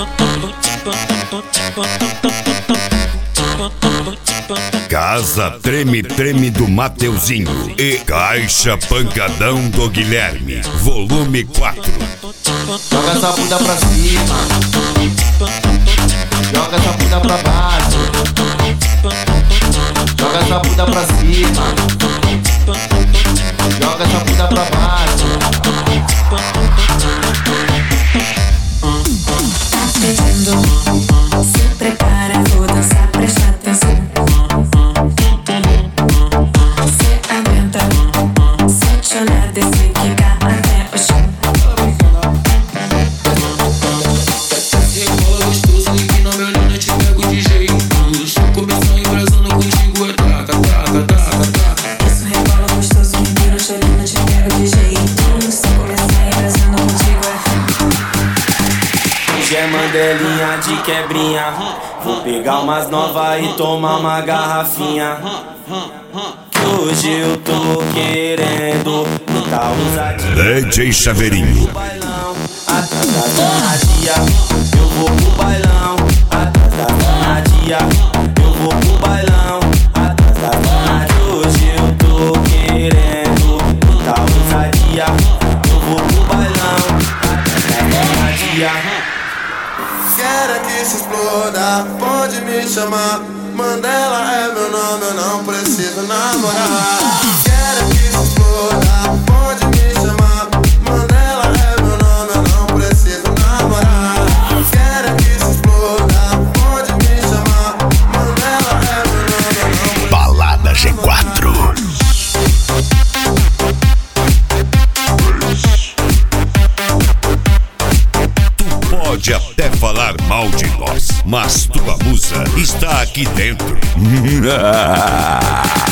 Casa Treme Treme do Mateuzinho e Caixa Pancadão do Guilherme, volume 4. Joga essa bunda pra cima, joga essa bunda pra baixo, joga essa bunda pra cima, joga essa bunda pra baixo. Tá pedindo, se prepara, vou dançar, presta atenção. Cê aguenta, se te olhar, descer, quicar até o chão. Rebola gostoso e que não me olhando, eu te pego de jeito. Se começar embrasando contigo é taca, taca, taca, taca. Isso rebola gostoso, menino, chorando, te pego de jeito. Se começar embrasando contigo é... Hoje é mandelinha de quebrinha, vou pegar umas novas e tomar uma garrafinha. Que hoje eu tô querendo muita ousadia. DJ Chaveirinho. Atrás da zanadia, eu vou pro bailão. Atrás da zanadia, eu vou pro bailão. Atrás da zanadia, hoje eu tô querendo muita ousadia. Eu vou pro bailão. Atrás da zanadia. Quero que se exploda, pode me chamar. Mandela é meu nome, eu não preciso namorar. Quero que se exploda, pode me chamar. Mandela é meu nome, eu não preciso namorar. Quero que se exploda, pode me chamar. Mandela é meu nome, eu não preciso. Balada G4. Pode até falar mal de nós, mas tua musa está aqui dentro.